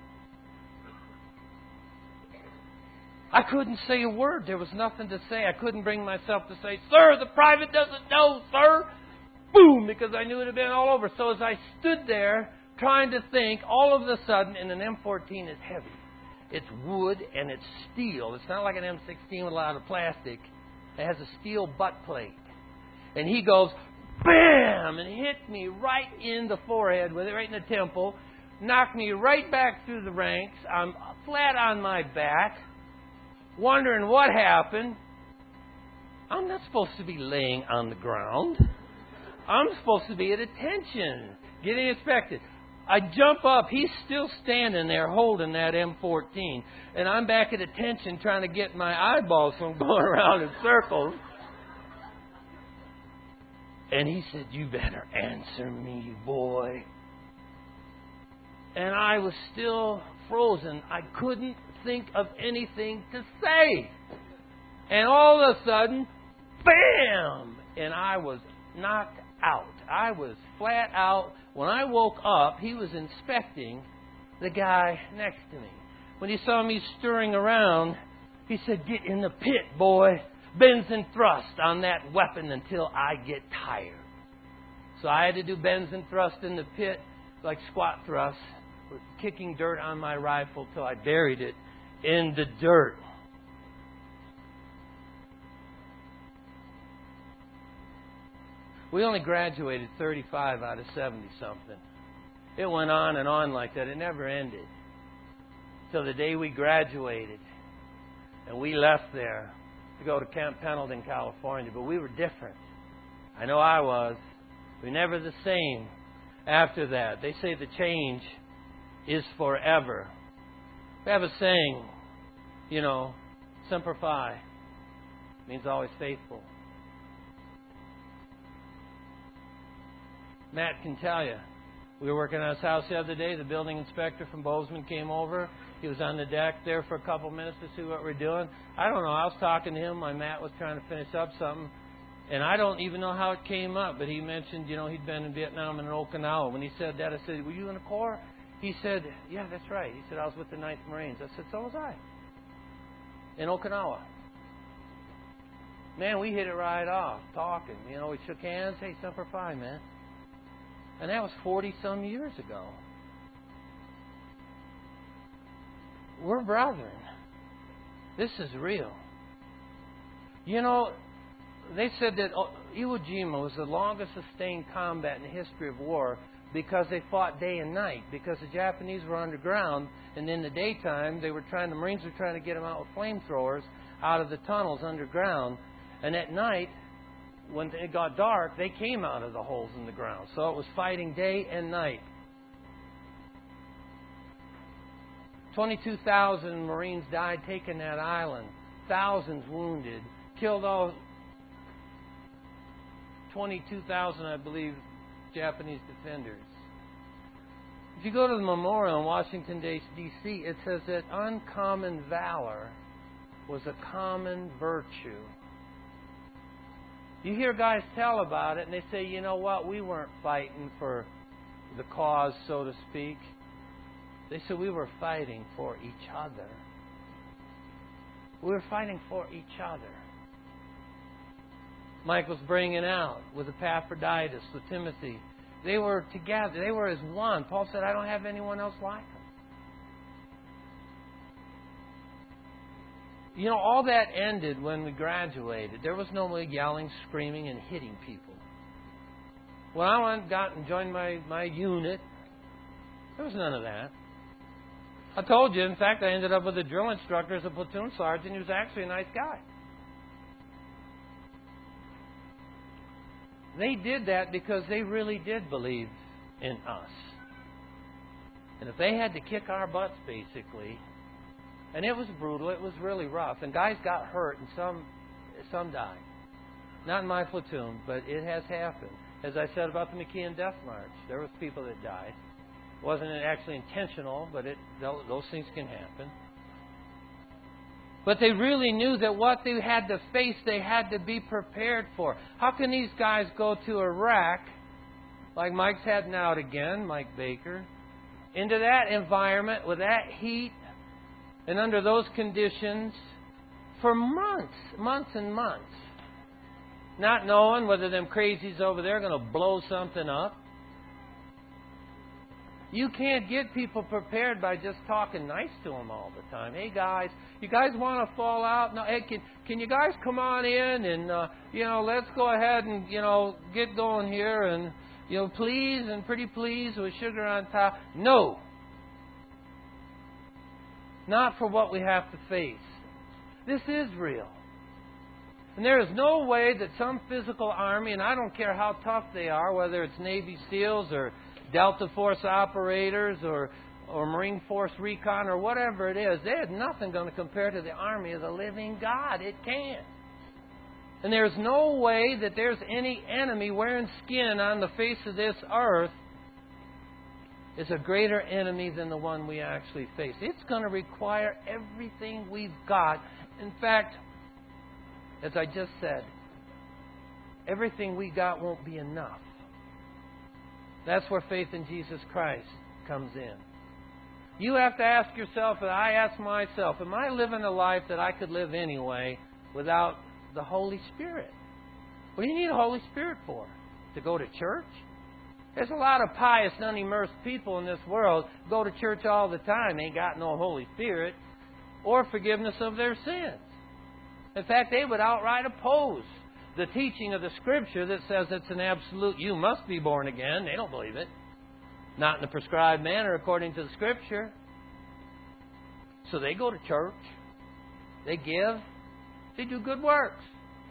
I couldn't say a word. There was nothing to say. I couldn't bring myself to say, sir, the private doesn't know, sir. Boom, because I knew it had been all over. So as I stood there trying to think, all of a sudden, and an M14 is heavy. It's wood and it's steel. It's not like an M16 with a lot of plastic. It has a steel butt plate. And he goes, bam, and hit me right in the forehead with it, right in the temple. Knocked me right back through the ranks. I'm flat on my back, wondering what happened. I'm not supposed to be laying on the ground. I'm supposed to be at attention, getting inspected. I jump up. He's still standing there holding that M14. And I'm back at attention trying to get my eyeballs from going around in circles. And he said, you better answer me, boy. And I was still frozen. I couldn't think of anything to say. And all of a sudden, bam! And I was knocked out. I was flat out. When I woke up, he was inspecting the guy next to me. When he saw me stirring around, he said, "Get in the pit, boy. Bends and thrust on that weapon until I get tired." So I had to do bends and thrust in the pit, like squat thrusts, with kicking dirt on my rifle till I buried it in the dirt. We only graduated 35 out of 70-something. It went on and on like that. It never ended. Till the day we graduated. And we left there to go to Camp Pendleton, California. But we were different. I know I was. We're never the same after that. They say the change is forever. We have a saying, Semper Fi. Means always faithful. Matt can tell you. We were working on his house the other day. The building inspector from Bozeman came over. He was on the deck there for a couple minutes to see what we're doing. I don't know. I was talking to him. My Matt was trying to finish up something. And I don't even know how it came up. But he mentioned, he'd been in Vietnam and in Okinawa. When he said that, I said, "Were you in the Corps?" He said, "Yeah, that's right." He said, "I was with the 9th Marines." I said, "So was I. In Okinawa." Man, we hit it right off, talking. We shook hands. "Hey, Semper Fi, man." And that was 40-some years ago. We're brethren. This is real. They said that Iwo Jima was the longest sustained combat in the history of war because they fought day and night. Because the Japanese were underground, and in the daytime, the Marines were trying to get them out with flamethrowers out of the tunnels underground. And at night, when it got dark, they came out of the holes in the ground. So it was fighting day and night. 22,000 Marines died taking that island. Thousands wounded. Killed all 22,000, I believe, Japanese defenders. If you go to the memorial in Washington, D.C., it says that uncommon valor was a common virtue. You hear guys tell about it, and they say, "You know what? We weren't fighting for the cause, so to speak." They said we were fighting for each other. We were fighting for each other. Mike was bringing out with Epaphroditus, with Timothy. They were together. They were as one. Paul said, "I don't have anyone else like them." All that ended when we graduated. There was no more yelling, screaming, and hitting people. When I got and joined my unit, there was none of that. I told you, in fact, I ended up with a drill instructor as a platoon sergeant. He was actually a nice guy. They did that because they really did believe in us. And if they had to kick our butts, basically, and it was brutal, it was really rough, and guys got hurt, and some died. Not in my platoon, but it has happened. As I said about the McKeon Death March, there was people that died. It wasn't actually intentional, but those things can happen. But they really knew that what they had to face, they had to be prepared for. How can these guys go to Iraq, like Mike's heading out again, Mike Baker, into that environment with that heat and under those conditions for months and months, not knowing whether them crazies over there are going to blow something up? You can't get people prepared by just talking nice to them all the time. "Hey guys, you guys want to fall out? No, hey, can you guys come on in and let's go ahead and get going here and please and pretty please with sugar on top." No, not for what we have to face. This is real. And there is no way that some physical army, and I don't care how tough they are, whether it's Navy SEALs or Delta Force operators or Marine Force Recon or whatever it is, they had nothing going to compare to the army of the living God. It can't. And there's no way that there's any enemy wearing skin on the face of this earth is a greater enemy than the one we actually face. It's going to require everything we've got. In fact, as I just said, everything we got won't be enough. That's where faith in Jesus Christ comes in. You have to ask yourself, and I ask myself, am I living a life that I could live anyway without the Holy Spirit? What do you need the Holy Spirit for? To go to church? There's a lot of pious, unimmersed people in this world go to church all the time. Ain't got no Holy Spirit or forgiveness of their sins. In fact, they would outright oppose the teaching of the Scripture that says it's an absolute, you must be born again. They don't believe it. Not in the prescribed manner according to the Scripture. So they go to church. They give. They do good works.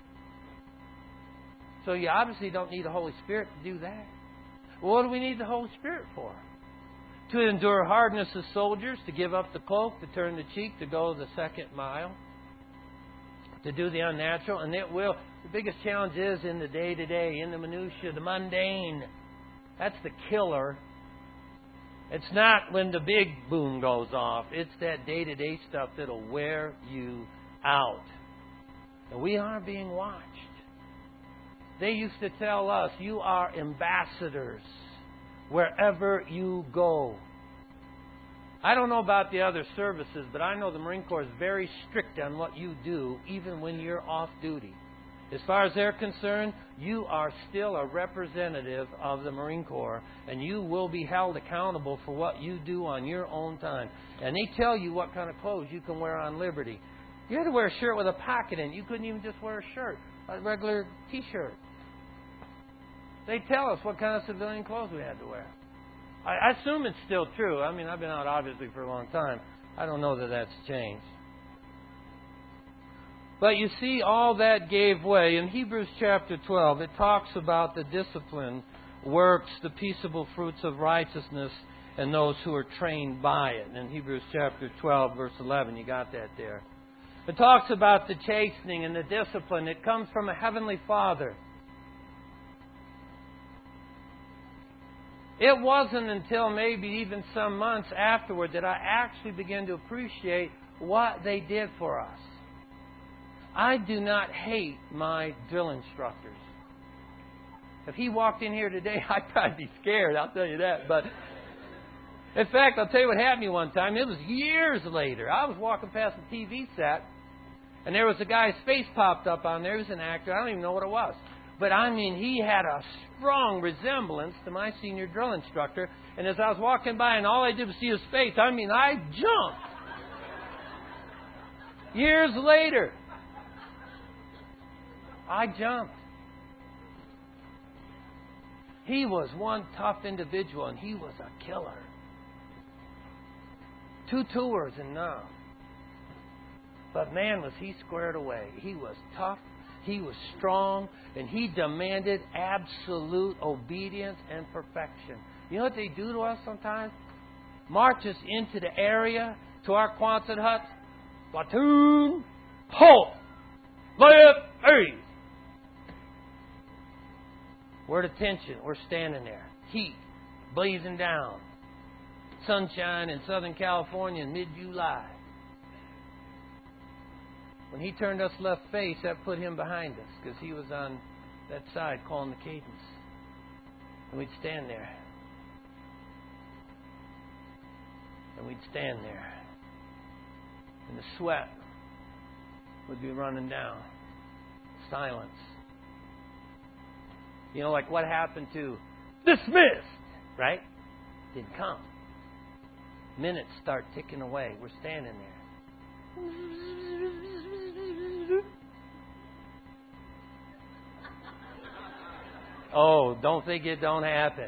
So you obviously don't need the Holy Spirit to do that. Well, what do we need the Holy Spirit for? To endure hardness as soldiers, to give up the cloak, to turn the cheek, to go the second mile, to do the unnatural. And it will. The biggest challenge is in the day-to-day, in the minutiae, the mundane. That's the killer. It's not when the big boom goes off. It's that day-to-day stuff that'll wear you out. And we are being watched. They used to tell us, you are ambassadors wherever you go. I don't know about the other services, but I know the Marine Corps is very strict on what you do, even when you're off duty. As far as they're concerned, you are still a representative of the Marine Corps, and you will be held accountable for what you do on your own time. And they tell you what kind of clothes you can wear on liberty. You had to wear a shirt with a pocket in it. You couldn't even just wear a shirt, a regular T-shirt. They tell us what kind of civilian clothes we had to wear. I assume it's still true. I mean, I've been out obviously for a long time. I don't know that that's changed. But you see, all that gave way. In Hebrews chapter 12, it talks about the discipline, works, the peaceable fruits of righteousness, and those who are trained by it. In Hebrews chapter 12, verse 11, you got that there. It talks about the chastening and the discipline. It comes from a heavenly Father. It wasn't until maybe even some months afterward that I actually began to appreciate what they did for us. I do not hate my drill instructors. If he walked in here today, I'd probably be scared, I'll tell you that. But in fact, I'll tell you what happened to me one time. It was years later. I was walking past the TV set, and there was a guy's face popped up on there. He was an actor. I don't even know what it was. But I mean, he had a strong resemblance to my senior drill instructor. And as I was walking by and all I did was see his face, I mean, I jumped. Years later, I jumped. He was one tough individual, and he was a killer. 2 tours and numb. But man, was he squared away. He was tough. He was strong, and he demanded absolute obedience and perfection. You know what they do to us sometimes? March us into the area, to our Quonset huts. Platoon, halt! Left, hey! We're at attention. We're standing there. Heat blazing down. Sunshine in Southern California in mid-July. When he turned us left face, that put him behind us because he was on that side calling the cadence. And we'd stand there. And we'd stand there. And the sweat would be running down. Silence. You know, like what happened to dismissed, right? Didn't come. Minutes start ticking away. We're standing there. Oh, don't think it don't happen.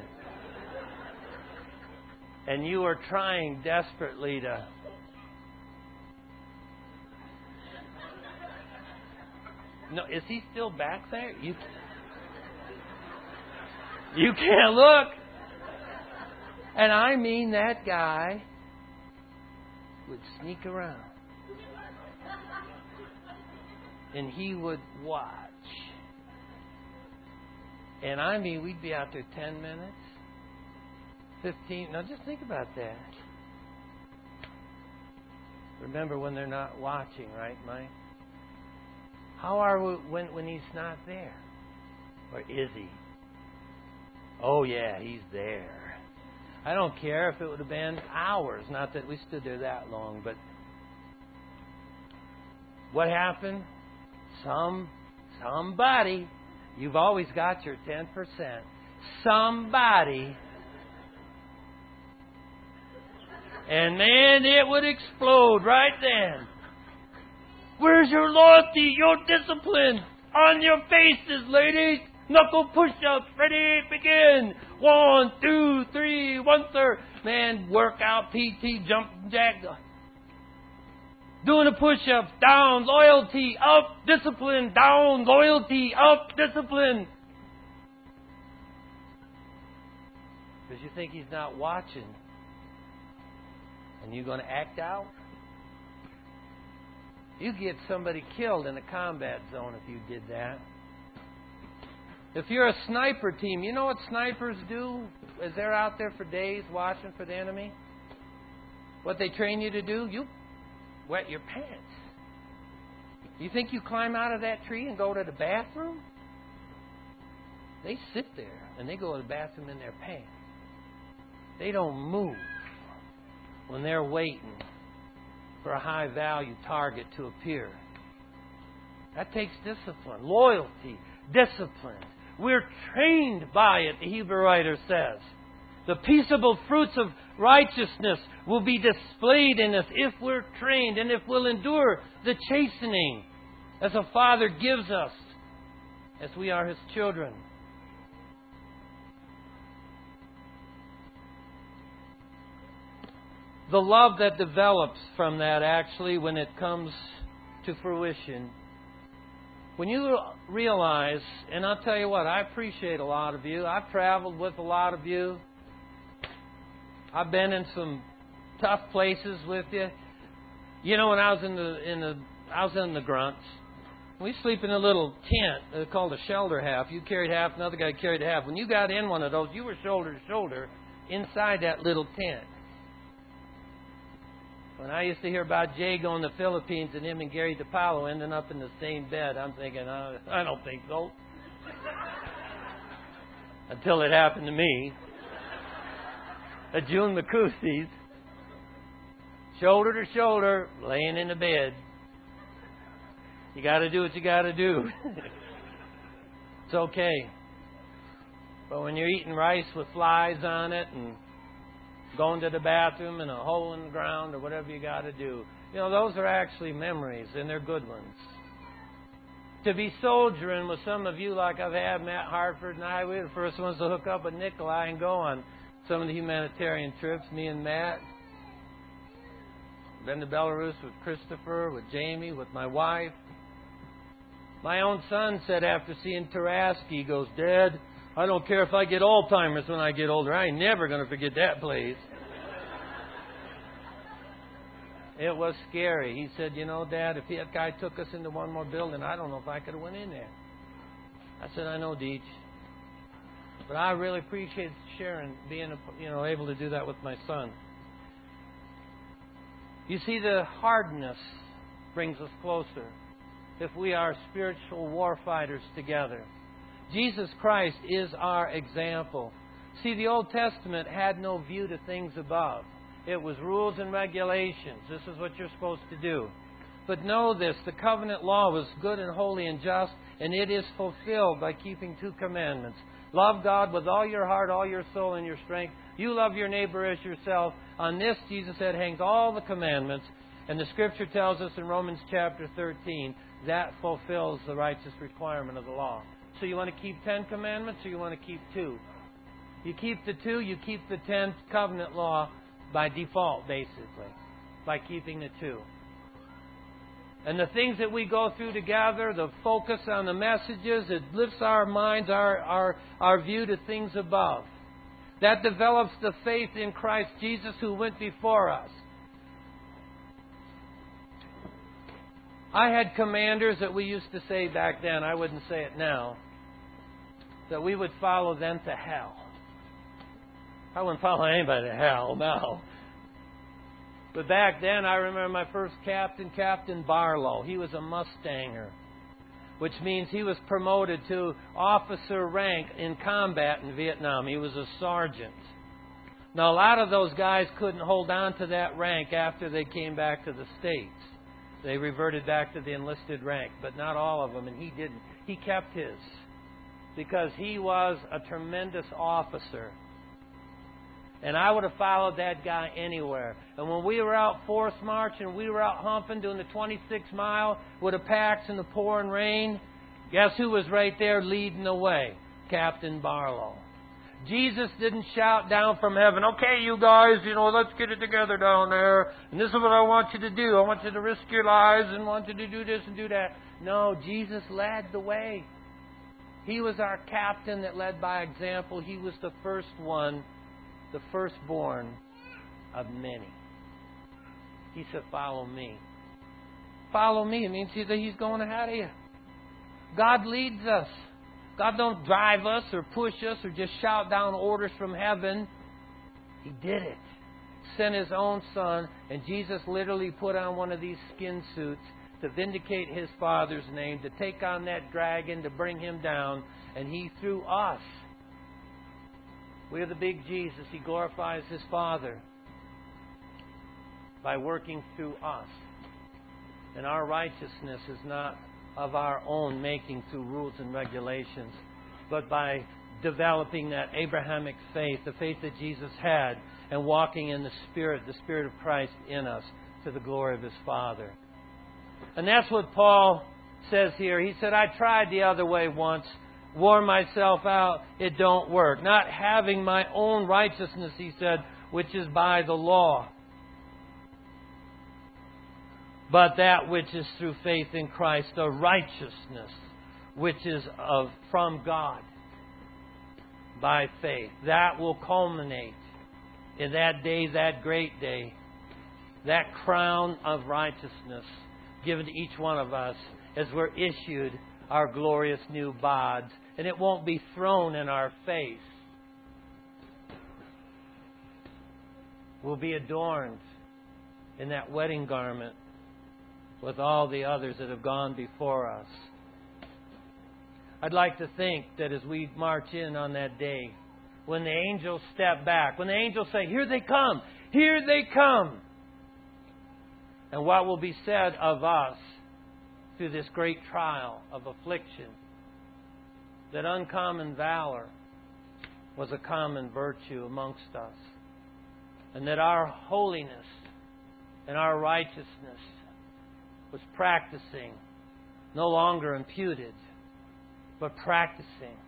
And you are trying desperately to... No, is he still back there? You can't look. And I mean, that guy would sneak around. And he would watch. And I mean, we'd be out there 10 minutes, 15. Now just think about that. Remember when they're not watching, right, Mike? How are we when He's not there? Or is He? Oh, yeah, He's there. I don't care if it would have been hours. Not that we stood there that long, but what happened? Somebody, you've always got your 10%. Somebody, and man, it would explode right then. Where's your loyalty, your discipline? On your faces, ladies. Knuckle push-ups. Ready, begin. 1, 2, 3, 1, sir. Man, workout, PT, jump jack. Doing the push-ups. Down, loyalty, up, discipline. Down, loyalty, up, discipline. Because you think He's not watching. And you're going to act out? You get somebody killed in a combat zone if you did that. If you're a sniper team, you know what snipers do as they're out there for days watching for the enemy? What they train you to do? You wet your pants. You think you climb out of that tree and go to the bathroom? They sit there and they go to the bathroom in their pants. They don't move when they're waiting for a high-value target to appear. That takes discipline, loyalty, discipline. We're trained by it, the Hebrew writer says. The peaceable fruits of righteousness will be displayed in us if we're trained and if we'll endure the chastening as a Father gives us as we are His children. The love that develops from that, actually, when it comes to fruition, when you realize, and I'll tell you what, I appreciate a lot of you. I've traveled with a lot of you. I've been in some tough places with you. You know, when I was in the grunts, we sleep in a little tent called a shelter half. You carried half, another guy carried half. When you got in one of those, you were shoulder to shoulder inside that little tent. When I used to hear about Jay going to the Philippines and him and Gary DiPaolo ending up in the same bed, I'm thinking, I don't think so. Until it happened to me. June Macusi's, shoulder to shoulder, laying in the bed. You got to do what you got to do. It's okay. But when you're eating rice with flies on it and going to the bathroom and a hole in the ground or whatever you got to do, you know, those are actually memories, and they're good ones. To be soldiering with some of you like I've had, Matt Hartford and I, we were the first ones to hook up with Nikolai and go on some of the humanitarian trips, me and Matt. Been to Belarus with Christopher, with Jamie, with my wife. My own son said after seeing Taraski, he goes, Dad, I don't care if I get Alzheimer's when I get older. I ain't never going to forget that place. It was scary. He said, you know, Dad, if that guy took us into one more building, I don't know if I could have went in there. I said, I know, Deech. But I really appreciate sharing, being able to do that with my son. You see, the hardness brings us closer if we are spiritual war fighters together. Jesus Christ is our example. See, the Old Testament had no view to things above. It was rules and regulations. This is what you're supposed to do. But know this, the covenant law was good and holy and just, and it is fulfilled by keeping 2 commandments. Love God with all your heart, all your soul, and your strength. You love your neighbor as yourself. On this, Jesus said, hangs all the commandments. And the Scripture tells us in Romans chapter 13, that fulfills the righteous requirement of the law. So you want to keep 10 commandments or you want to keep 2? You keep the 2, you keep the 10th covenant law by default, basically, by keeping the 2. And the things that we go through together, the focus on the messages, it lifts our minds, our view to things above. That develops the faith in Christ Jesus who went before us. I had commanders that we used to say back then, I wouldn't say it now, that we would follow them to hell. I wouldn't follow anybody to hell now. But back then, I remember my first captain, Captain Barlow. He was a Mustanger. which means he was promoted to officer rank in combat in Vietnam. He was a sergeant. Now, a lot of those guys couldn't hold on to that rank after they came back to the States. They reverted back to the enlisted rank, but not all of them, and he didn't. He kept his because he was a tremendous officer. And I would have followed that guy anywhere. And when we were out force marching, we were out humping, doing the 26 mile with the packs in the pouring rain, guess who was right there leading the way? Captain Barlow. Jesus didn't shout down from heaven, okay, you guys, let's get it together down there. And this is what I want you to do. I want you to risk your lives and want you to do this and do that. No, Jesus led the way. He was our captain that led by example. He was the first one, the firstborn of many. He said, follow me. Follow me. It means that He's going ahead of you. God leads us. God don't drive us or push us or just shout down orders from heaven. He did it. Sent His own Son, and Jesus literally put on one of these skin suits to vindicate His Father's name, to take on that dragon, to bring Him down, and He, through us, we are the big Jesus. He glorifies His Father by working through us. And our righteousness is not of our own making through rules and regulations, but by developing that Abrahamic faith, the faith that Jesus had, and walking in the Spirit of Christ in us, to the glory of His Father. And that's what Paul says here. He said, I tried the other way once, wore myself out, it don't work. Not having my own righteousness, he said, which is by the law, but that which is through faith in Christ, the righteousness which is from God by faith. That will culminate in that day, that great day, that crown of righteousness given to each one of us as we're issued our glorious new bods. And it won't be thrown in our face. We'll be adorned in that wedding garment with all the others that have gone before us. I'd like to think that as we march in on that day, when the angels step back, when the angels say, here they come, here they come, and what will be said of us through this great trial of affliction, that uncommon valor was a common virtue amongst us, and that our holiness and our righteousness was practicing, no longer imputed, but practicing